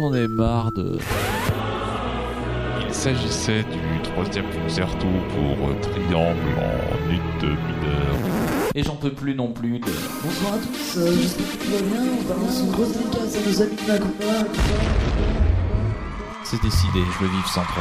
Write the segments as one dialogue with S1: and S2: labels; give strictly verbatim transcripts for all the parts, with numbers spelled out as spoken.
S1: j'en ai marre de...
S2: Il s'agissait du troisième concerto pour triangle en ut mineur.
S1: Et j'en peux plus non plus de...
S3: Bonsoir à tous, euh, j'espère que tout va bien, on balance une grosse dédicace à nos amis de la Coupa.
S1: C'est décidé, je veux vivre sans toi.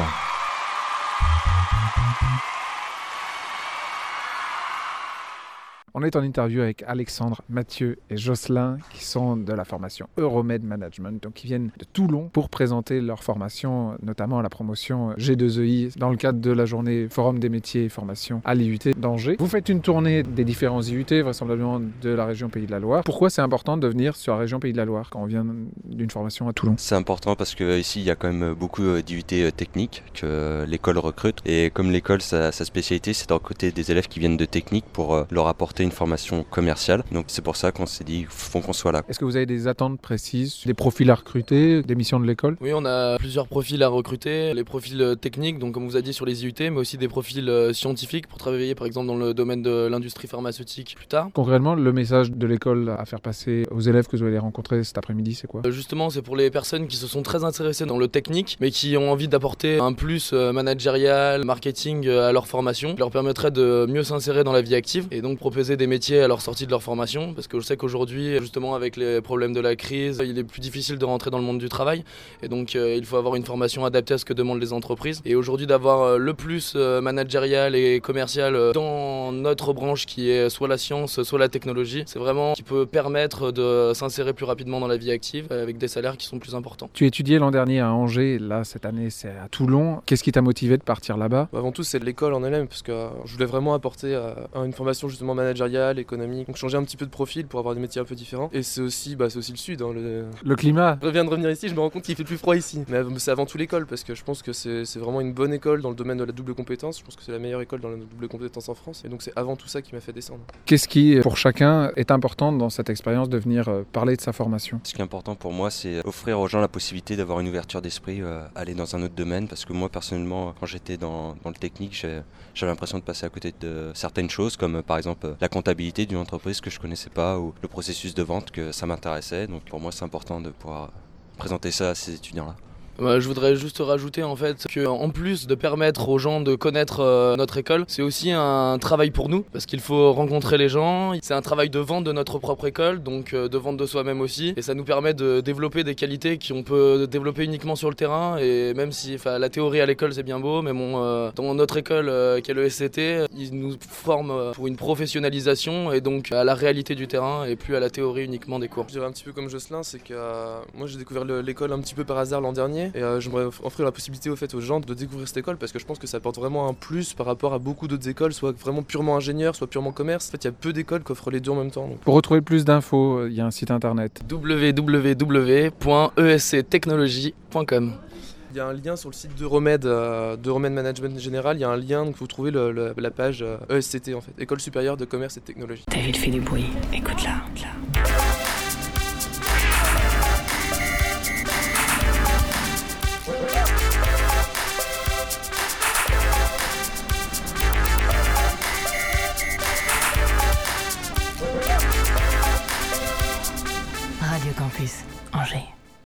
S4: On est en interview avec Alexandre, Mathieu et Jocelyn qui sont de la formation Euromed Management, donc qui viennent de Toulon pour présenter leur formation, notamment à la promotion G deux E I dans le cadre de la journée Forum des métiers et formation à l'I U T d'Angers. Vous faites une tournée des différents I U T, vraisemblablement de la région Pays de la Loire. Pourquoi c'est important de venir sur la région Pays de la Loire quand on vient d'une formation à Toulon ?
S5: C'est important parce qu'ici il y a quand même beaucoup d'I U T techniques que l'école recrute et comme l'école, sa, sa spécialité c'est de recruter des élèves qui viennent de technique pour leur apporter une formation commerciale. Donc c'est pour ça qu'on s'est dit qu'il faut qu'on soit là.
S4: Est-ce que vous avez des attentes précises, des profils à recruter, des missions de l'école ?
S6: Oui, on a plusieurs profils à recruter. Les profils techniques, donc comme vous a dit sur les I U T, mais aussi des profils scientifiques pour travailler par exemple dans le domaine de l'industrie pharmaceutique plus tard.
S4: Concrètement, le message de l'école à faire passer aux élèves que vous allez rencontrer cet après-midi, c'est quoi ?
S6: Justement, c'est pour les personnes qui se sont très intéressées dans le technique, mais qui ont envie d'apporter un plus managérial, marketing à leur formation, qui leur permettrait de mieux s'insérer dans la vie active et donc proposer des métiers à leur sortie de leur formation, parce que je sais qu'aujourd'hui, justement avec les problèmes de la crise, il est plus difficile de rentrer dans le monde du travail et donc euh, il faut avoir une formation adaptée à ce que demandent les entreprises. Et aujourd'hui d'avoir le plus managérial et commercial dans notre branche qui est soit la science, soit la technologie, c'est vraiment ce qui peut permettre de s'insérer plus rapidement dans la vie active avec des salaires qui sont plus importants.
S4: Tu étudiais l'an dernier à Angers, là cette année c'est à Toulon. Qu'est-ce qui t'a motivé de partir là-bas ?
S7: Avant tout c'est l'école en elle-même, parce que euh, je voulais vraiment apporter euh, une formation justement managériale, économique, donc changer un petit peu de profil pour avoir des métiers un peu différents. Et c'est aussi, bah, c'est aussi le sud. Hein, le...
S4: le climat.
S7: Je viens de revenir ici, je me rends compte qu'il fait plus froid ici. Mais c'est avant tout l'école, parce que je pense que c'est, c'est vraiment une bonne école dans le domaine de la double compétence. Je pense que c'est la meilleure école dans la double compétence en France. Et donc c'est avant tout ça qui m'a fait descendre.
S4: Qu'est-ce qui, pour chacun, est important dans cette expérience de venir parler de sa formation ?
S5: Ce qui est important pour moi, c'est offrir aux gens la possibilité d'avoir une ouverture d'esprit, euh, aller dans un autre domaine. Parce que moi, personnellement, quand j'étais dans, dans le technique, j'ai, j'avais l'impression de passer à côté de certaines choses, comme par exemple la comptabilité d'une entreprise que je connaissais pas ou le processus de vente que ça m'intéressait. Donc pour moi, c'est important de pouvoir présenter ça à ces étudiants-là.
S6: Bah, je voudrais juste rajouter en fait que en plus de permettre aux gens de connaître euh, notre école, c'est aussi un travail pour nous parce qu'il faut rencontrer les gens. C'est un travail de vente de notre propre école, donc euh, de vente de soi-même aussi, et ça nous permet de développer des qualités qu'on peut développer uniquement sur le terrain. Et même si la théorie à l'école c'est bien beau, mais bon, euh, dans notre école euh, qui est le S C T, ils nous forment pour une professionnalisation et donc à la réalité du terrain et plus à la théorie uniquement des cours.
S7: Je dirais un petit peu comme Jocelyn, c'est que euh, moi j'ai découvert le, l'école un petit peu par hasard l'an dernier. Et euh, j'aimerais offrir la possibilité au fait, aux gens de découvrir cette école parce que je pense que ça apporte vraiment un plus par rapport à beaucoup d'autres écoles, soit vraiment purement ingénieur, soit purement commerce. En fait, il y a peu d'écoles qui offrent les deux en même temps. Donc.
S4: Pour retrouver plus d'infos, il y a un site internet
S6: w w w point e s c technologie point com.
S7: Il y a un lien sur le site d'Euromed, euh, d'Euromed Management Général, il y a un lien, donc vous trouvez le, le, la page euh, E S C T en fait, École supérieure de commerce et de technologie.
S8: Ta ville fait du bruit, écoute-la.